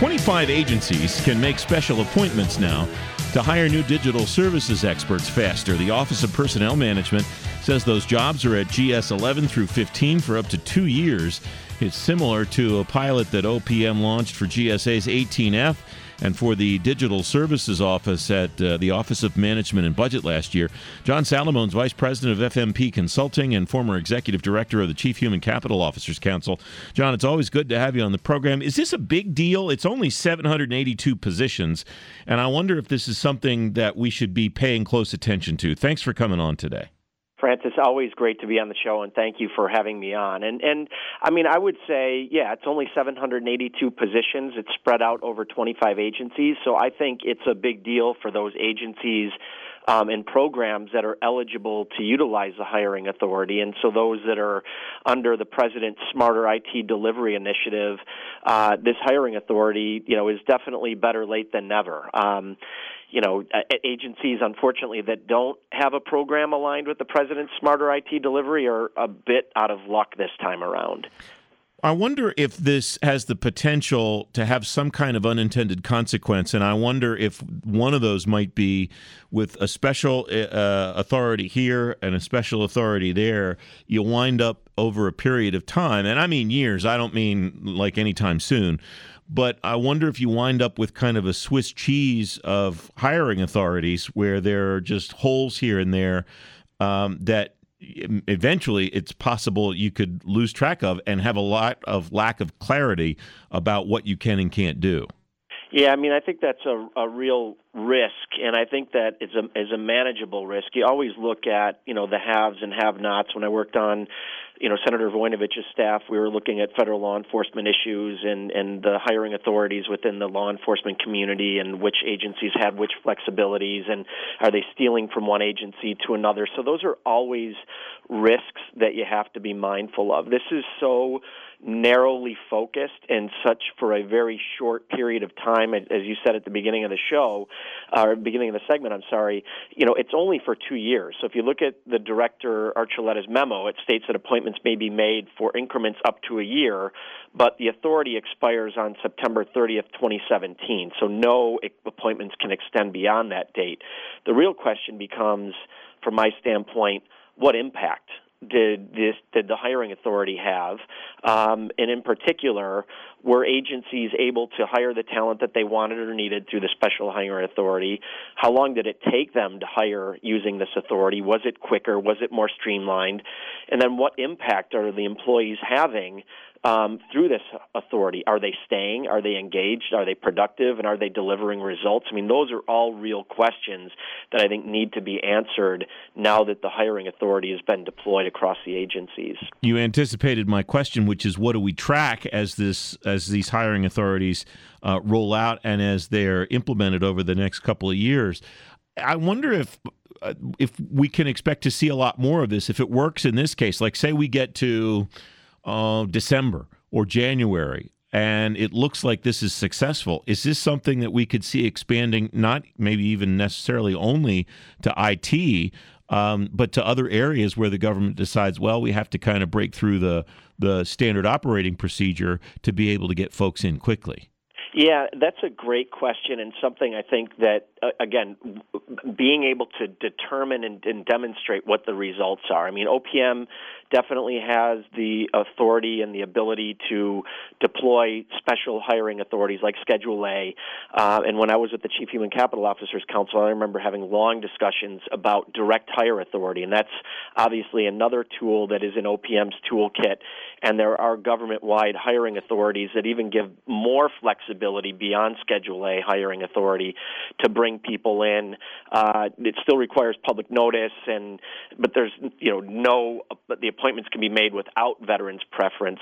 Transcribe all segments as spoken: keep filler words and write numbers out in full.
twenty-five agencies can make special appointments now to hire new digital services experts faster. The Office of Personnel Management says those jobs are at G S eleven through fifteen for up to two years. It's similar to a pilot that O P M launched for G S A's eighteen F and for the Digital Services Office at uh, the Office of Management and Budget last year. John Salamone's Vice President of F M P Consulting and former Executive Director of the Chief Human Capital Officers Council. John, it's always good to have you on the program. Is this a big deal? It's only seven hundred eighty-two positions, and I wonder if this is something that we should be paying close attention to. Thanks for coming on today. Francis, always great to be on the show, and thank you for having me on. And, and I mean, I would say, yeah, it's only seven hundred eighty-two positions. It's spread out over twenty-five agencies, so I think it's a big deal for those agencies um, and programs that are eligible to utilize the hiring authority. And so those that are under the President's Smarter I T Delivery Initiative, uh, this hiring authority, you know, is definitely better late than never. Um, You know, agencies, unfortunately, that don't have a program aligned with the President's Smarter I T Delivery are a bit out of luck this time around. I wonder if this has the potential to have some kind of unintended consequence, and I wonder if one of those might be with a special uh, authority here and a special authority there, you'll wind up over a period of time, and I mean years, I don't mean like anytime soon, but I wonder if you wind up with kind of a Swiss cheese of hiring authorities where there are just holes here and there um, that eventually it's possible you could lose track of and have a lot of lack of clarity about what you can and can't do. Yeah, I mean, I think that's a, a real risk, and I think that it's a, is a manageable risk. You always look at, you know, the haves and have-nots. When I worked on, you know, Senator Voinovich's staff, we were looking at federal law enforcement issues and, and the hiring authorities within the law enforcement community and which agencies had which flexibilities and are they stealing from one agency to another. So those are always risks that you have to be mindful of. This is so narrowly focused and such for a very short period of time, as you said at the beginning of the show, or beginning of the segment, I'm sorry, you know, it's only for two years. So if you look at the Director Archuleta's memo, it states that appointments may be made for increments up to a year, but the authority expires on September thirtieth, twenty seventeen. So no appointments can extend beyond that date. The real question becomes, from my standpoint, what impact did this did the hiring authority have? Um, and in particular, were agencies able to hire the talent that they wanted or needed through the special hiring authority? How long did it take them to hire using this authority? Was it quicker? Was it more streamlined? And then what impact are the employees having um, through this authority? Are they staying? Are they engaged? Are they productive? And are they delivering results? I mean, those are all real questions that I think need to be answered now that the hiring authority has been deployed across the agencies. You anticipated my question, which is what do we track as this as these hiring authorities uh, roll out and as they're implemented over the next couple of years? I wonder if uh, if we can expect to see a lot more of this if it works in this case. Like, say we get to uh, December or January, and it looks like this is successful. Is this something that we could see expanding, not maybe even necessarily only to I T, um, but to other areas where the government decides, well, we have to kind of break through the, the standard operating procedure to be able to get folks in quickly? Yeah, that's a great question, and something I think that, uh, again, being able to determine and, and demonstrate what the results are. I mean, O P M definitely has the authority and the ability to deploy special hiring authorities like Schedule A. Uh, and when I was at the Chief Human Capital Officers Council, I remember having long discussions about direct hire authority, and that's obviously another tool that is in O P M's toolkit. And there are government-wide hiring authorities that even give more flexibility beyond Schedule A hiring authority to bring people in. Uh, it still requires public notice, and but there's you know no but the appointments can be made without veterans' preference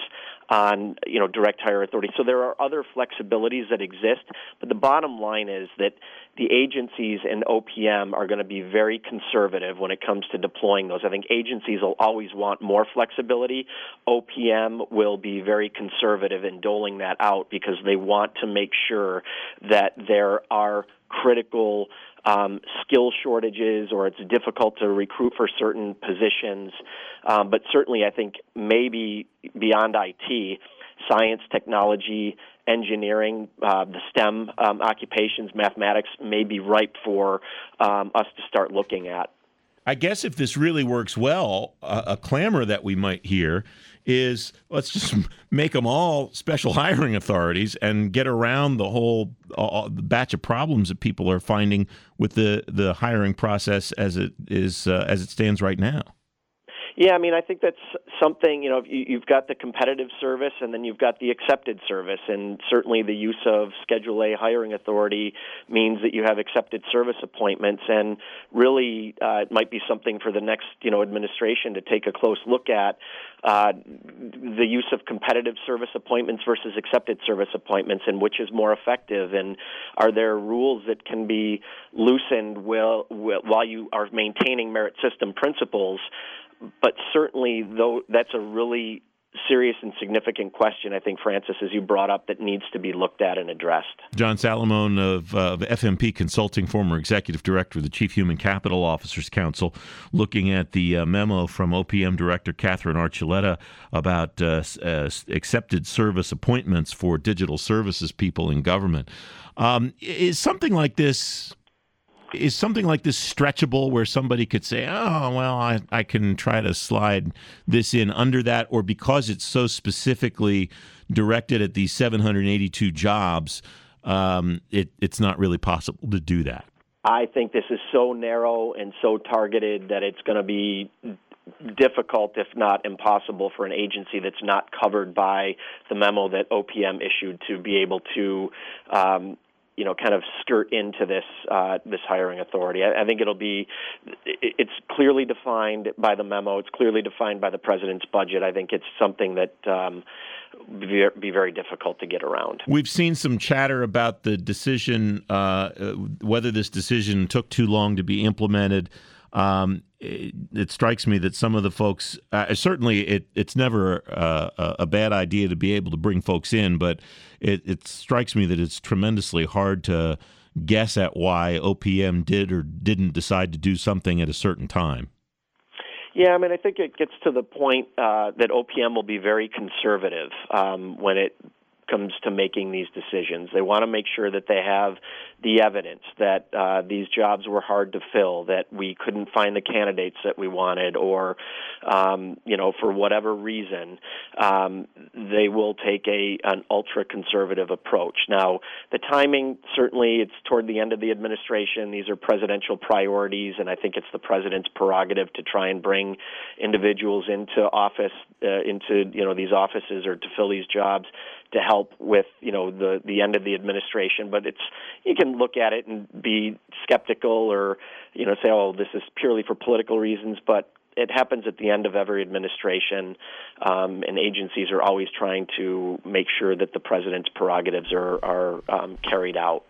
on you know direct hire authority. So there are other flexibilities that exist, but the bottom line is that the agencies and O P M are going to be very conservative when it comes to deploying those. I think agencies will always want more flexibility. O P M will be very conservative in doling that out because they want to make sure that there are critical um, skill shortages or it's difficult to recruit for certain positions. Um, but certainly I think maybe beyond I T, science, technology, engineering, uh, the STEM um, occupations, mathematics, may be ripe for um, us to start looking at. I guess if this really works well, uh, a clamor that we might hear is let's just make them all special hiring authorities and get around the whole uh, batch of problems that people are finding with the, the hiring process as it is uh, as it stands right now. Yeah, I mean, I think that's something, you know, you've got the competitive service and then you've got the accepted service. And certainly the use of Schedule A hiring authority means that you have accepted service appointments. And really, uh, it might be something for the next, you know, administration to take a close look at uh, the use of competitive service appointments versus accepted service appointments and which is more effective. And are there rules that can be loosened while, while you are maintaining merit system principles? But certainly, though, that's a really serious and significant question, I think, Francis, as you brought up, that needs to be looked at and addressed. John Salamone of, uh, of F M P Consulting, former executive director of the Chief Human Capital Officers Council, looking at the uh, memo from O P M Director Catherine Archuleta about uh, uh, accepted service appointments for digital services people in government. Um, is something like this... Is something like this stretchable where somebody could say, oh, well, I, I can try to slide this in under that, or because it's so specifically directed at these seven hundred eighty-two jobs, um, it, it's not really possible to do that? I think this is so narrow and so targeted that it's going to be difficult, if not impossible, for an agency that's not covered by the memo that O P M issued to be able to um, you know, kind of skirt into this uh, this hiring authority. I, I think it'll be, it's clearly defined by the memo. It's clearly defined by the president's budget. I think it's something that um, be, be very difficult to get around. We've seen some chatter about the decision, uh, whether this decision took too long to be implemented. Um, it, it strikes me that some of the folks, uh, certainly it, it's never uh, a bad idea to be able to bring folks in, but it, it strikes me that it's tremendously hard to guess at why O P M did or didn't decide to do something at a certain time. Yeah, I mean, I think it gets to the point uh, that O P M will be very conservative um, when it comes to making these decisions. They want to make sure that they have the evidence that uh, these jobs were hard to fill, that we couldn't find the candidates that we wanted, or, um, you know, for whatever reason, um, they will take a an ultra-conservative approach. Now, the timing, certainly, it's toward the end of the administration. These are presidential priorities, and I think it's the president's prerogative to try and bring individuals into office, uh, into, you know, these offices or to fill these jobs to help with, you know, the, the end of the administration. But it's, you can look at it and be skeptical or, you know, say, oh, this is purely for political reasons, but it happens at the end of every administration, um, and agencies are always trying to make sure that the president's prerogatives are, are um, carried out.